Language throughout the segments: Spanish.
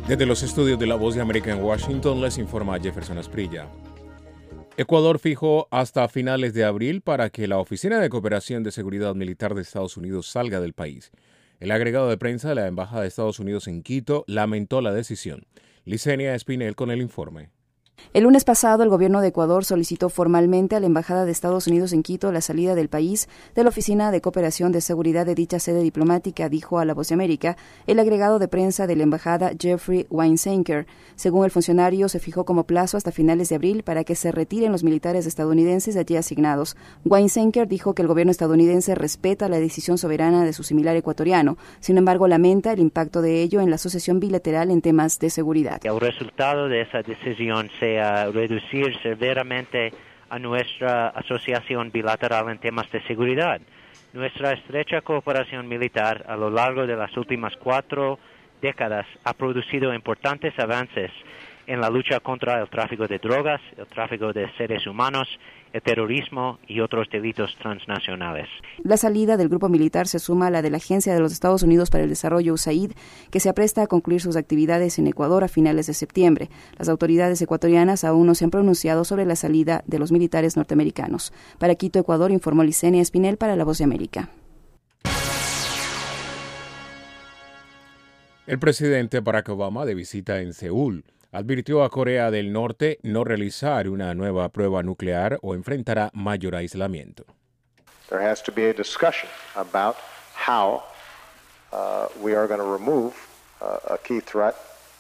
Desde los estudios de La Voz de América en Washington les informa Jefferson Asprilla. Ecuador fijó hasta finales de abril para que la Oficina de Cooperación de Seguridad Militar de Estados Unidos salga del país. El agregado de prensa de la Embajada de Estados Unidos en Quito lamentó la decisión. Licenia Espinel con el informe. El lunes pasado, el gobierno de Ecuador solicitó formalmente a la Embajada de Estados Unidos en Quito la salida del país de la Oficina de Cooperación de Seguridad de dicha sede diplomática, dijo a La Voz de América el agregado de prensa de la Embajada Jeffrey Weinsenker. Según el funcionario, se fijó como plazo hasta finales de abril para que se retiren los militares estadounidenses allí asignados. Weinsenker dijo que el gobierno estadounidense respeta la decisión soberana de su similar ecuatoriano. Sin embargo, lamenta el impacto de ello en la asociación bilateral en temas de seguridad. El resultado de esa decisión sea reducir severamente a nuestra asociación bilateral en temas de seguridad. Nuestra estrecha cooperación militar a lo largo de las últimas 4 décadas ha producido importantes avances en la lucha contra el tráfico de drogas, el tráfico de seres humanos, el terrorismo y otros delitos transnacionales. La salida del grupo militar se suma a la de la Agencia de los Estados Unidos para el Desarrollo, USAID, que se apresta a concluir sus actividades en Ecuador a finales de septiembre. Las autoridades ecuatorianas aún no se han pronunciado sobre la salida de los militares norteamericanos. Para Quito, Ecuador, informó Licenia Espinel para La Voz de América. El presidente Barack Obama, de visita en Seúl, advirtió a Corea del Norte no realizar una nueva prueba nuclear o enfrentará mayor aislamiento. There has to be a discussion about how we are going to remove a key threat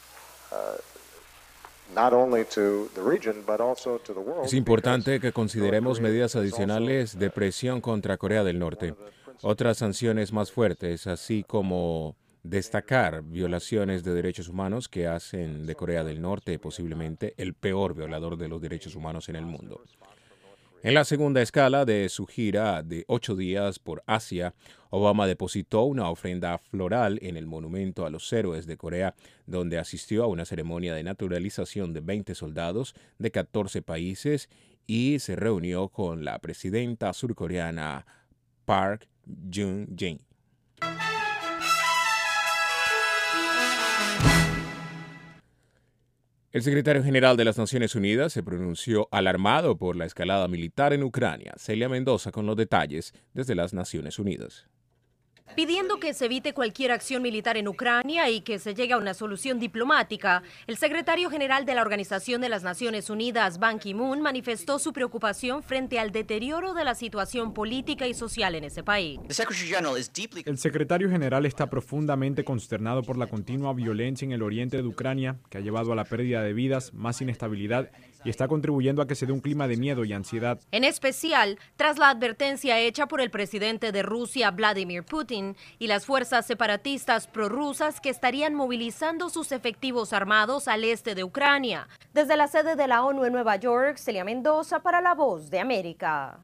not only to the region but also to the world. Es importante que consideremos medidas adicionales de presión contra Corea del Norte, otras sanciones más fuertes, así como destacar violaciones de derechos humanos que hacen de Corea del Norte posiblemente el peor violador de los derechos humanos en el mundo. En la segunda escala de su gira de 8 días por Asia, Obama depositó una ofrenda floral en el Monumento a los Héroes de Corea, donde asistió a una ceremonia de naturalización de 20 soldados de 14 países y se reunió con la presidenta surcoreana Park Geun-hye. El secretario general de las Naciones Unidas se pronunció alarmado por la escalada militar en Ucrania. Celia Mendoza con los detalles desde las Naciones Unidas. Pidiendo que se evite cualquier acción militar en Ucrania y que se llegue a una solución diplomática, el secretario general de la Organización de las Naciones Unidas, Ban Ki-moon, manifestó su preocupación frente al deterioro de la situación política y social en ese país. El secretario general está profundamente consternado por la continua violencia en el oriente de Ucrania, que ha llevado a la pérdida de vidas, más inestabilidad y está contribuyendo a que se dé un clima de miedo y ansiedad. En especial, tras la advertencia hecha por el presidente de Rusia, Vladimir Putin, y las fuerzas separatistas prorrusas que estarían movilizando sus efectivos armados al este de Ucrania. Desde la sede de la ONU en Nueva York, Celia Mendoza para La Voz de América.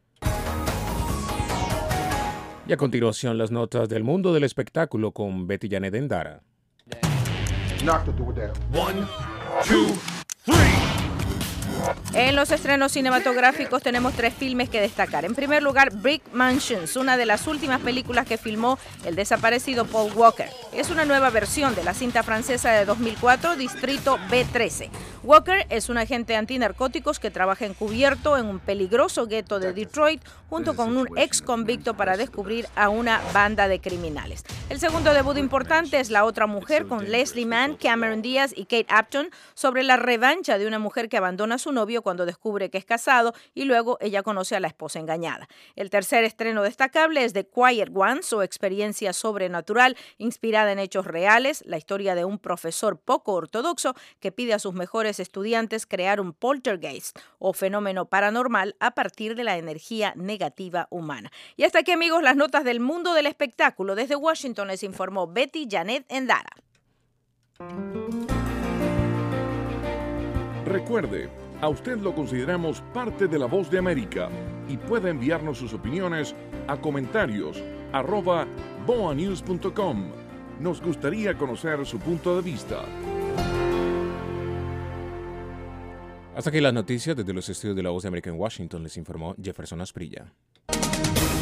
Y a continuación las notas del mundo del espectáculo con Betty Janet Endara. Knock the door down. 1, 2, 3. En los estrenos cinematográficos tenemos 3 filmes que destacar. En primer lugar, Brick Mansions, una de las últimas películas que filmó el desaparecido Paul Walker. Es una nueva versión de la cinta francesa de 2004, Distrito B13. Walker es un agente antinarcóticos que trabaja encubierto en un peligroso gueto de Detroit junto con un ex convicto para descubrir a una banda de criminales. El segundo debut importante es La otra mujer con Leslie Mann, Cameron Diaz y Kate Upton sobre la revancha de una mujer que abandona a su novio cuando descubre que es casado y luego ella conoce a la esposa engañada. El tercer estreno destacable es The Quiet Ones o experiencia sobrenatural inspirada en hechos reales, la historia de un profesor poco ortodoxo que pide a sus mejores estudiantes crear un poltergeist o fenómeno paranormal a partir de la energía negativa humana. Y hasta aquí, amigos, las notas del mundo del espectáculo. Desde Washington les informó Betty Janet Endara. Recuerde, a usted lo consideramos parte de La Voz de América y puede enviarnos sus opiniones a comentarios@boanews.com. Nos gustaría conocer su punto de vista. Hasta aquí las noticias desde los estudios de La Voz de América en Washington, les informó Jefferson Asprilla.